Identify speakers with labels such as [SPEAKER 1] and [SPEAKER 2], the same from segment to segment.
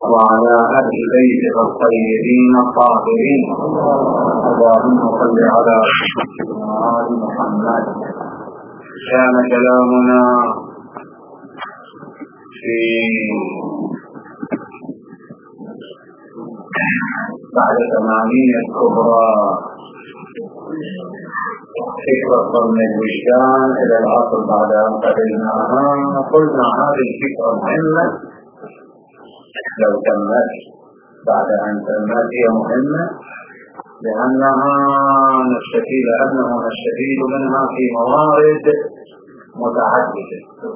[SPEAKER 1] وعلى أهل بيته الطيبين الطاهرين. اللهم صل على آل محمد. كان كلامنا في بعد 80 الكبرى فكرة ضمن الوجدان إلى العصر بعد أن قبلناها. قلنا هذه الفكرة مهمة، لو تمت بعد أن تمت هي مهمة لأنه نستفيد منها في موارد متعددة.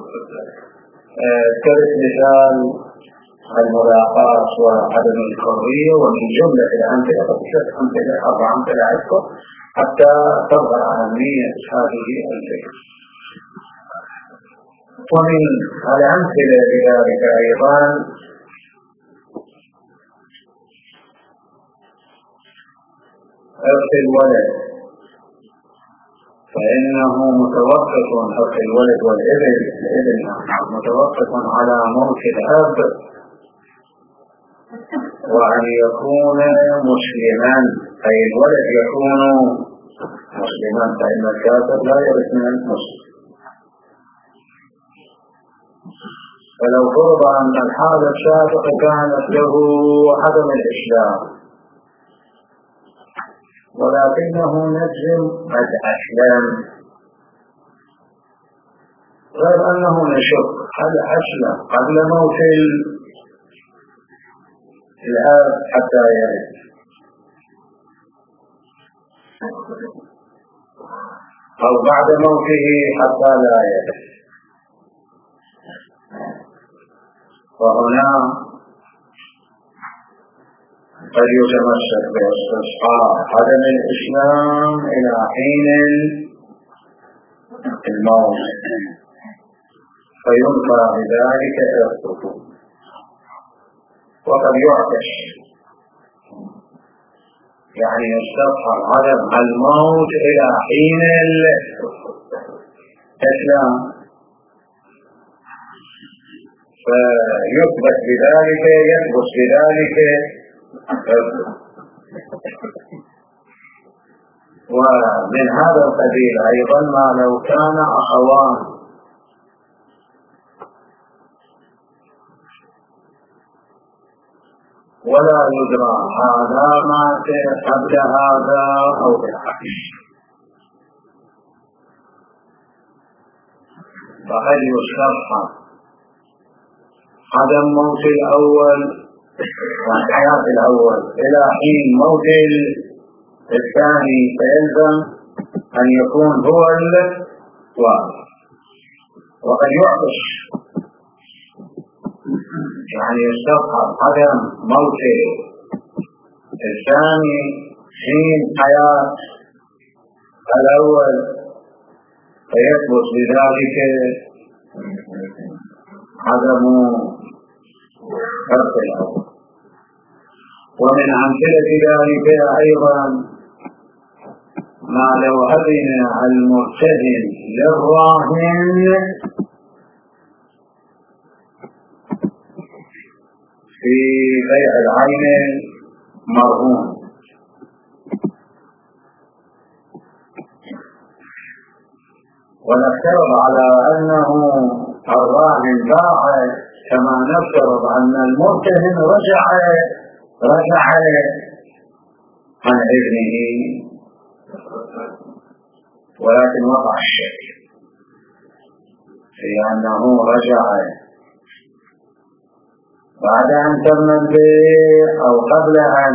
[SPEAKER 1] كذلك مثال الملاقات وعدم الحرية، ومن جملة الأمثلة بشكل أمثلة 4 أمثلة عندكم حتى تظهر أهمية هذه الفكرة. ومن الأمثلة لذلك أيضا أخذ الولد، فإنه متوقف أخذ الولد والابن متوقف على موت الأب، وأن يكون مسلما، أي الولد يكون مسلما، فإن الكافر لا يرث من المسلم. فلو فرض أن الحالة السابقة كانت له عدم الإسلام، ولكنه نجم قد أسلم، غير أنه نشك هل أسلم قبل موت الآب حتى يرث، أو بعد موته حتى لا يرث. وهنا قد يتمسك باستصحاب عدم الإسلام إلى حين الموت، فينفى بذلك إرثه. وقد يعكس، يعني يستصحب عدم الموت إلى حين الإسلام، فيثبت بذلك يثبت بذلك. ومن هذا القبيل أيضا ما لو كان أخوان ولا يدرى هذا مات قبل هذا أو بالعكس، فهل يستصحب عدم موت الأول وحياة الأول إلى حين موت الثاني، فيلزم أن يكون هو الوارث. وقد يعكس، يعني يستصحب عدم موت الثاني حين حياة الأول، فيثبت بذلك عدم فرق الأول. ومن أمثلة ذلك أيضا ما لو أذن المرتهن للراهن في بيع العين المرهون، ونفترض على أنه الراهن باع كما نفترض أن المرتهن رجع عن إذنه، ولكن وقع الشك في أنه رجع بعد أن تم البيع أو قبل أن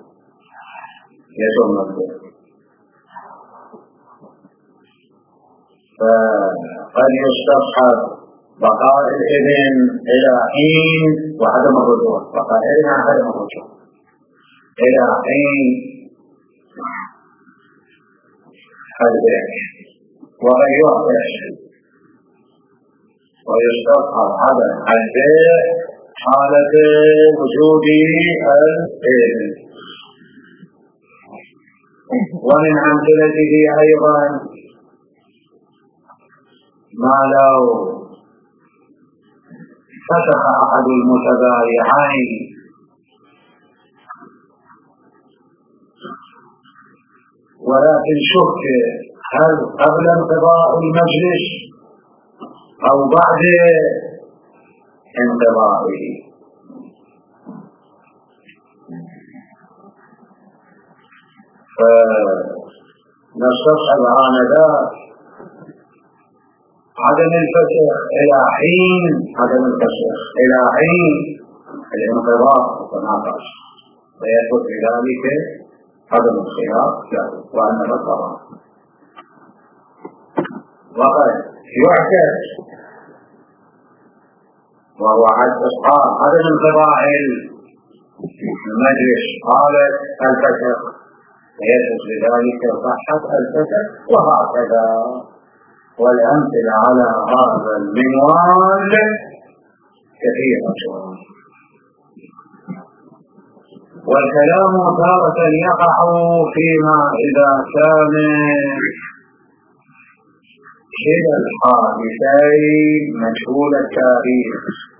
[SPEAKER 1] يتم البيع، فقد يستصحب بقاء الإذن إلى حين وعدم الرجوع، بقاء الإذن عدم الرجوع إلى حين البيع. وقد يعكس ويستصحب عدم البيع حالة وجود الإذن. ومن أمثلته أيضا ما لو فسخ أحد المتبايعين ولكن شك هل قبل انقضاء المجلس أو بعد انقضائه. فنستصحب آنذاك عدم الفسخ إلى حين الانقضاء وتناقش، ويثبت بذلك عدم الخلاف له وأن القضاء. وقد يعتد وهو استصحاب عدم انقضاء المجلس قالت الفسخ، ويثبت بذلك صحة الفسخ، وهكذا. والأمثلة على هذا المنوال كثيرة. والكلام تارة يقع فيما إذا كان كلا الحادثين مجهول التاريخ،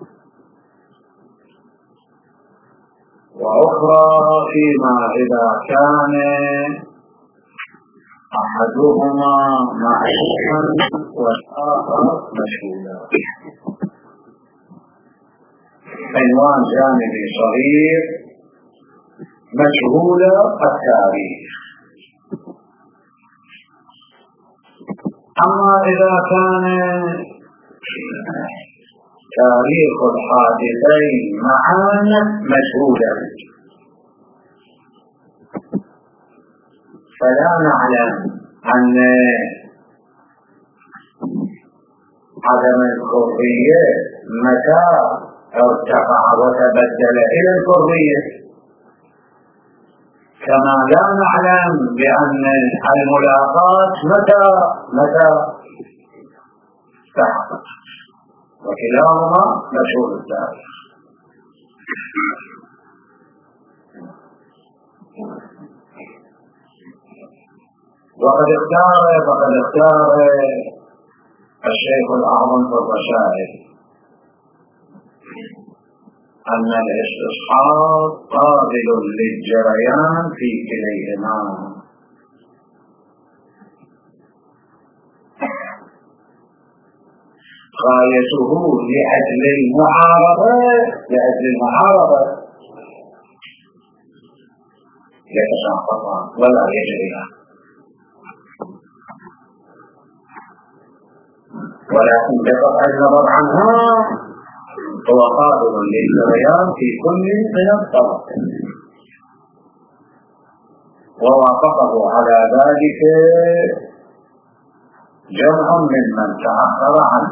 [SPEAKER 1] وأخرى فيما إذا كان أحدهما معروفا والآخر مجهولا. عنوان جانبي صغير مجهول التاريخ. أما إذا كان تاريخ الحادثين معا مجهولا فلا نعلم أن عدم الحرية متى ارتفع وتبدل إلى الحرية، كما لا نعلم بأن الملاقات متى تحقق، وكلاهما مشهور التاريخ. وقد اختار الشيخ الأعظم في الرشائد أن الاستصحاب قابل للجريان في كليهما، غايته لأجل المعارضة يتساقطان ولا يجريان، ولكن بقطع النظر عنها هو قادر للجريان في كل من الطرف. ووافقه على ذلك جمع ممن تأخر عنه،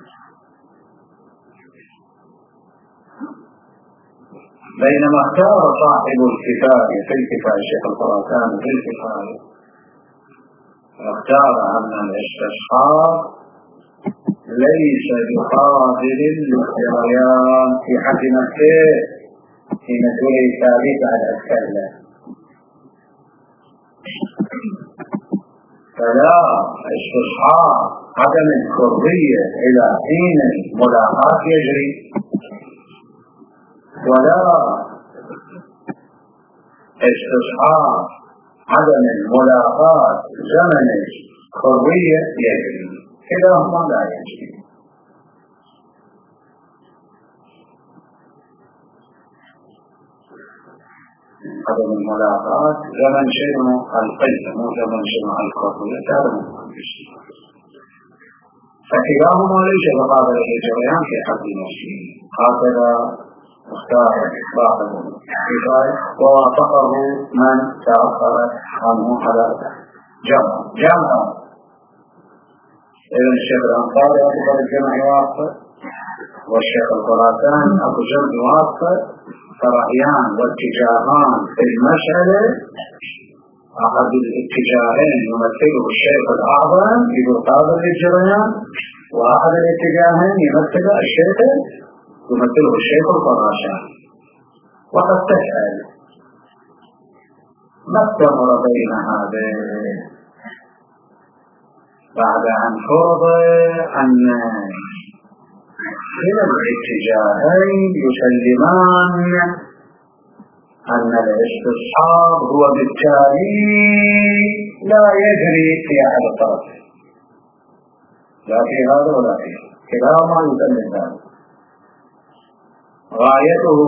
[SPEAKER 1] بينما اختار صاحب الكفاية في الكفاية الشيخ الخراساني في الكفاية اختار أن الاستصحاب ليس بقادر للجريان في حد نفسه في مسؤولية التاريخ على الأسكال، فلا استصحاب عدم الحرية إلى حين الملاقات يجري، ولا استصحاب عدم الملاقات زمن الحرية يجري، كلاهما لا يجري. عدم الملاقات زمن شنو القيد، مو زمن شنو الحرية، هذا مهم. فكلاهما ليس بقادر للجريان في حد نفسه. هكذا اختار صاحب الكفاية ووافقه من تأخر عنه على جمع. إذن الشيخ الأنصاري أكبر الجمع يوافق، والشيخ الخراساني أكبر الجمع يوافق، فرأيان واتجاهان في المسألة. أحد الاتجاهين يمثله الشيخ الأعظم يقول قابل للجريان، وأحد الاتجاهين يمثله الشيخ الخراساني. وقد تسأل ما التمر بين هذين بعد أن فرض أن كلا الاتجاهين يسلمان أن الاستصحاب هو بالتالي لا يجري في أحد الطرفين، لا في هذا ولا في هذا، كلاهما يسلم ذلك. غايته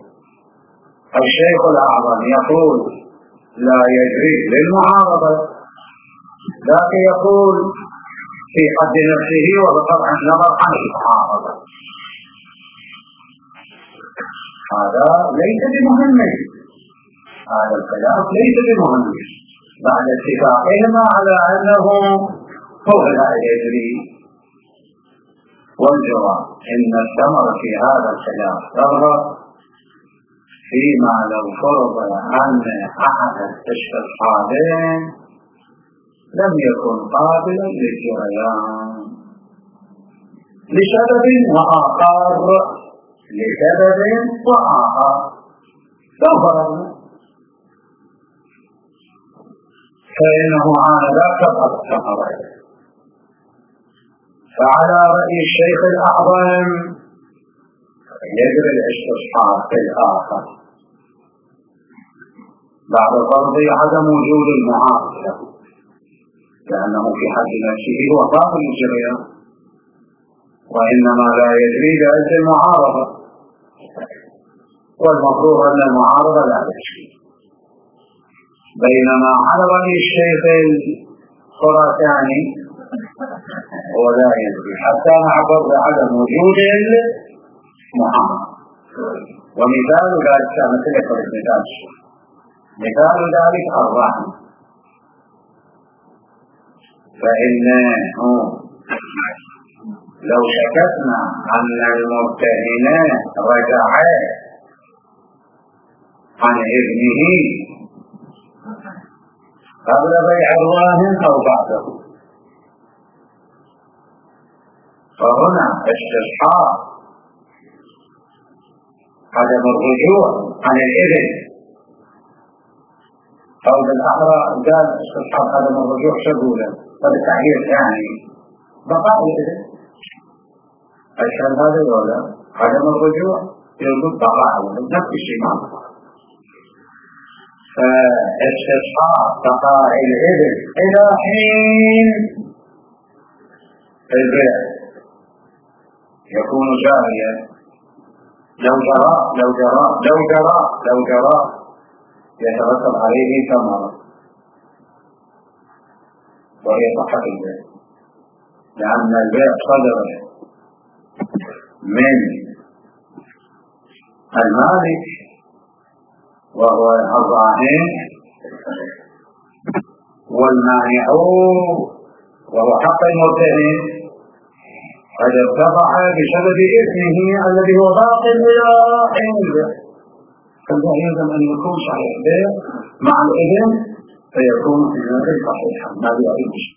[SPEAKER 1] الشيخ الأعظم يقول لا يجري للمعارضة، لكن يقول في حد نفسه وبقطع النظر عن المعارضة. هذا ليس بمهم، هذا الخلاف ليس بمهم بعد اتفاقهما على أنه هو لا يجري. والجواب إن الثمر في هذا الخلاف تظهر فيما لو فرض أن أحد الاستصحابين لم يكن قابلا للجريان لسبب وآخر، لسبب وآخر لو فرضنا، فإنه آنذاك قد سقط. فعلى رأي الشيخ الأعظم يجري الاستصحاب في الآخر بعد فرض عدم وجود المعارض له، لأنه في حد نفسه هو قابل للجريان، وإنما لا يجري لأجل المعارضة، والمفروض أن المعارضة لا تجري. بينما على رأي الشيخ الخراساني هو لا يجري حتى مع فرض عدم وجود المعارضة. ومثال ذلك مثال ذلك الرهن، فإنه لو شككنا أن المرتهنين رجعا عن ابنه قبل بيع الراهن أو بعده، فهنا استصحاب عدم الرجوع عن الابن، أو بالأحرى قال استصحاب عدم الرجوع شغولا، فبالتعبير الثاني بقاء الابن أشهر هذا ولا عدم الرجوع يوجد بقاء نفس الشيء معه. فاستصحاب بقاء الابن إلى حين البيع يكون جاريا لو جرى يترتب عليه ثمرة وهي صحة البيع، لأن البيع صدر من المالك وهو الراهن، والمانع وهو حق المرتهن قد ارتفع بسبب إثمه الذي هو باطل إلى حين البيع. فالبيع يلزم أن يكون صحيح البيع مع الإذن فيكون في ذلك صحيحا، ما بيعيش.